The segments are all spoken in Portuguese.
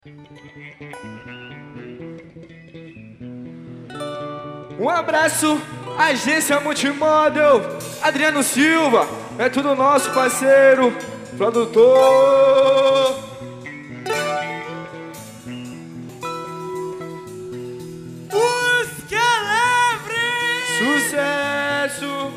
Um abraço, Agência Multimodel, Adriano Silva, é tudo nosso parceiro, produtor. Os Calabres! Sucesso!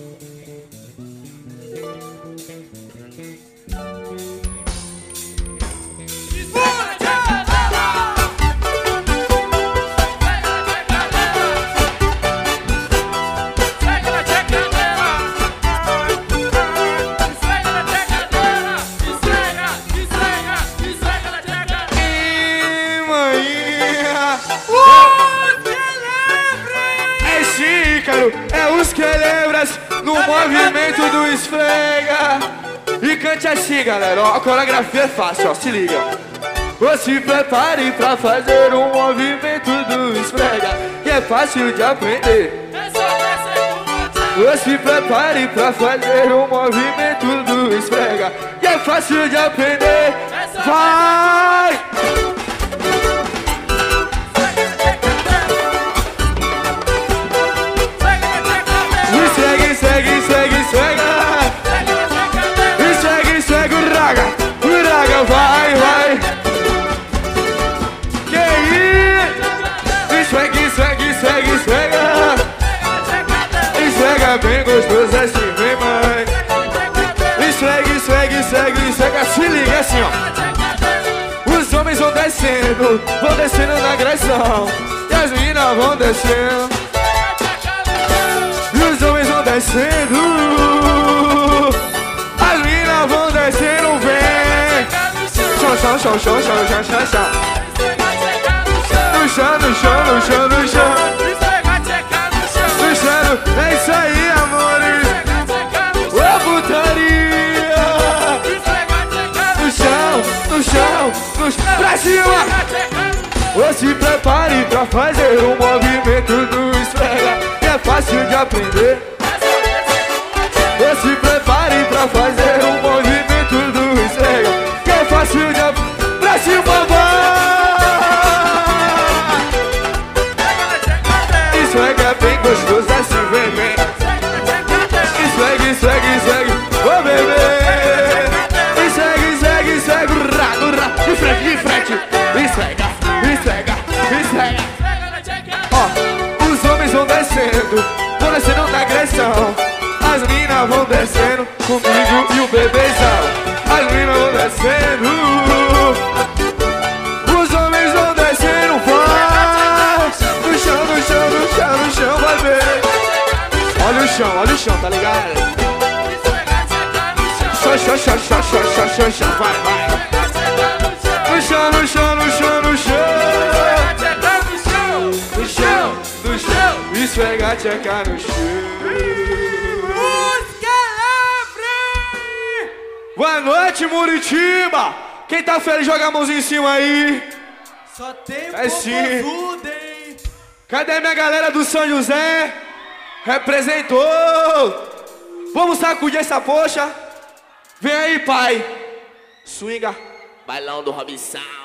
É os que lembras no movimento do esfrega. E cante assim, galera, ó, a coreografia é fácil, ó, se liga. Ou se prepare pra fazer um movimento do esfrega, que é fácil de aprender. Ou se prepare pra fazer um movimento do esfrega, que é fácil de aprender. Vai! Vai, vai. Que isso? Esfrega. Esfrega bem gostoso assim, vem, mãe. Esfrega, se liga assim, ó. Os homens vão descendo na agressão. E as meninas vão descendo. E os homens vão descendo. As meninas vão descendo, vem. Chão. No chão. É isso aí, amores. Ô, putaria. No chão. Pra cima. Ou se prepare pra fazer um movimento do esfrega, que é fácil de aprender. Ou se prepare pra fazer um movimento do esfrega, que é fácil de aprender. Pra cima, vai! Esfrega bem gostoso assim, vem. Esfrega, ô bebê. Esfrega, de frente. Esfrega. Ó, os homens vão descendo na agressão. As minas vão descendo comigo e o bebezão. As minas vão descendo. Os homens vão descendo, vai. No chão, vai ver. Olha o chão, tá ligado? Chão, vai. No chão. Esfrega, tcheca no chão. Boa noite, Muritiba! Quem tá feliz, joga a mãozinha em cima aí. Só tem popozudo, hein? Cadê minha galera do São José? Representou! Vamos sacudir essa poxa? Vem aí, pai! Swinga! Bailão do Robinson.